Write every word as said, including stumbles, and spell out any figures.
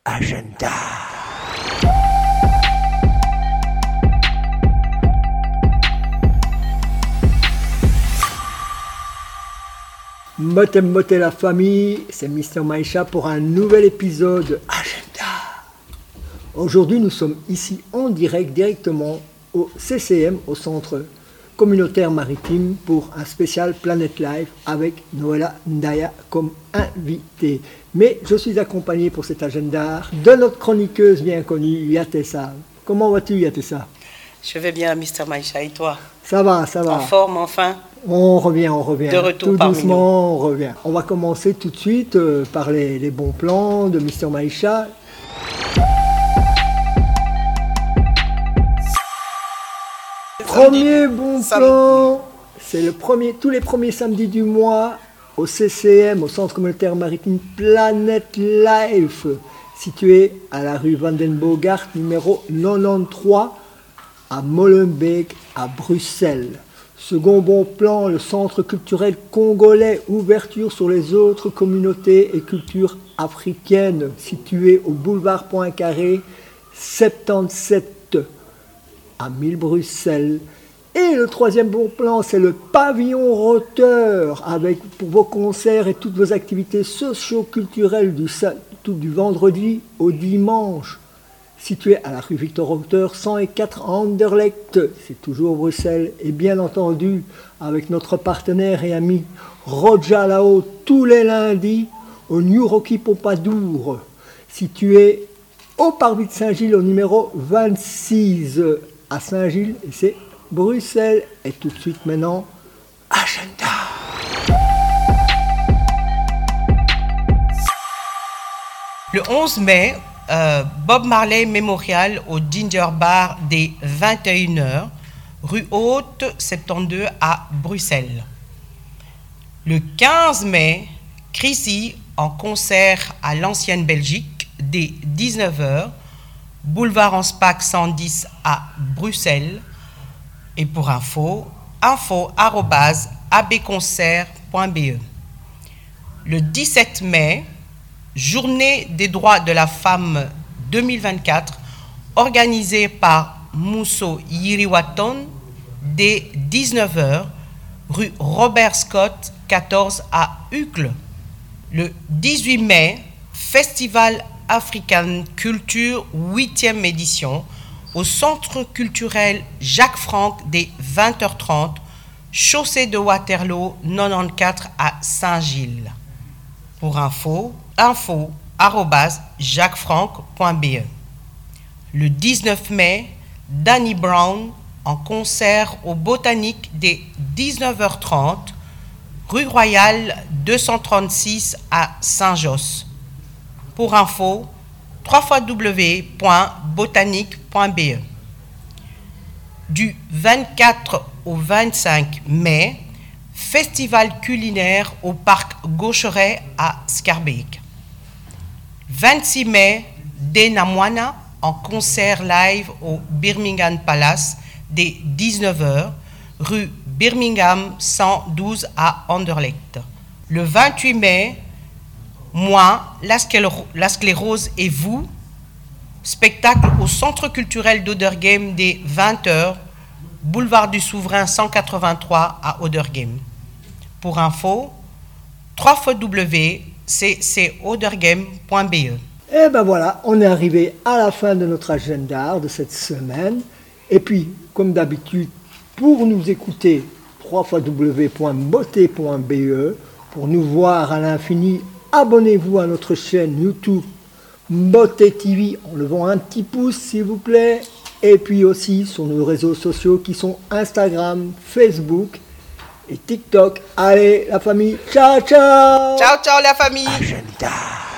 Agenda. Moté moté la famille, c'est Mister Maïcha pour un nouvel épisode Agenda. Aujourd'hui, nous sommes ici en direct, directement au C C M, au Centre Communautaire Maritime, pour un spécial Planet Life avec Noëlla Ndaya comme invitée. Mais je suis accompagné pour cet agenda de notre chroniqueuse bien connue, Yatessa. Comment vas-tu, Yatessa? Je vais bien, Mister Maïcha, et toi? Ça va, ça va. En forme, enfin? On revient, on revient. De retour tout parmi doucement, nous. on revient. On va commencer tout de suite euh, par les, les bons plans de Mister Maïcha. Premier bon Samedi. plan, c'est le premier, tous les premiers samedis du mois au C C M, au Centre Communautaire Maritime Planet Life, situé à la rue Vandenbogart, numéro quatre-vingt-treize, à Molenbeek, à Bruxelles. Second bon plan, le Centre culturel congolais, ouverture sur les autres communautés et cultures africaines, situé au boulevard Poincaré, soixante-dix-sept, à mille Bruxelles. Et le troisième bon plan, c'est le pavillon Roteur, avec pour vos concerts et toutes vos activités socio-culturelles du, tout du vendredi au dimanche, situé à la rue Victor Roteur, cent quatre à Anderlecht, c'est toujours Bruxelles, et bien entendu avec notre partenaire et ami Roja Lao, tous les lundis au New Rocky Pompadour, situé au Parvis de Saint-Gilles au numéro vingt-six à Saint-Gilles, et c'est Bruxelles. Et tout de suite maintenant, agenda. Le onze mai, euh, Bob Marley Memorial au Ginger Bar dès vingt et une heures, rue Haute soixante-douze à Bruxelles. Le quinze mai, Chrissy en concert à l'Ancienne Belgique dès dix-neuf heures, boulevard Anspach cent dix à Bruxelles. Et pour info, info arobase abconcert point be. Le dix-sept mai, Journée des droits de la femme deux mille vingt-quatre, organisée par Mousso Yiriwaton dès dix-neuf heures, rue Robert Scott quatorze à Uccle. Le dix-huit mai, Festival African Culture huitième édition au Centre culturel Jacques Franck dès vingt heures trente, chaussée de Waterloo quatre-vingt-quatorze à Saint-Gilles. Pour info, info arobase jacques franck point be. Le dix-neuf mai, Danny Brown en concert au Botanique dès dix-neuf heures trente, rue Royale deux cent trente-six à Saint-Josse. Pour info, w w w point botanique point be. Du vingt-quatre au vingt-cinq mai, Festival culinaire au parc Gaucheret à Schaerbeek. vingt-six mai, Dena Moana en concert live au Birmingham Palace dès dix-neuf heures, rue Birmingham cent douze à Anderlecht. Le vingt-huit mai, Moi, la, scléro- la sclérose et vous, spectacle au Centre culturel d'Oderghem dès vingt heures, boulevard du Souverain cent quatre-vingt-trois à Oderghem. Pour info, w w w point c c oderghem point be. Et ben voilà, on est arrivé à la fin de notre agenda de cette semaine. Et puis, comme d'habitude, pour nous écouter, w w w point beauté point be, pour nous voir à l'infini, abonnez-vous à notre chaîne YouTube Beauté T V en levant un petit pouce s'il vous plaît. Et puis aussi sur nos réseaux sociaux qui sont Instagram, Facebook et TikTok. Allez la famille, ciao ciao. Ciao, ciao la famille. Agenda.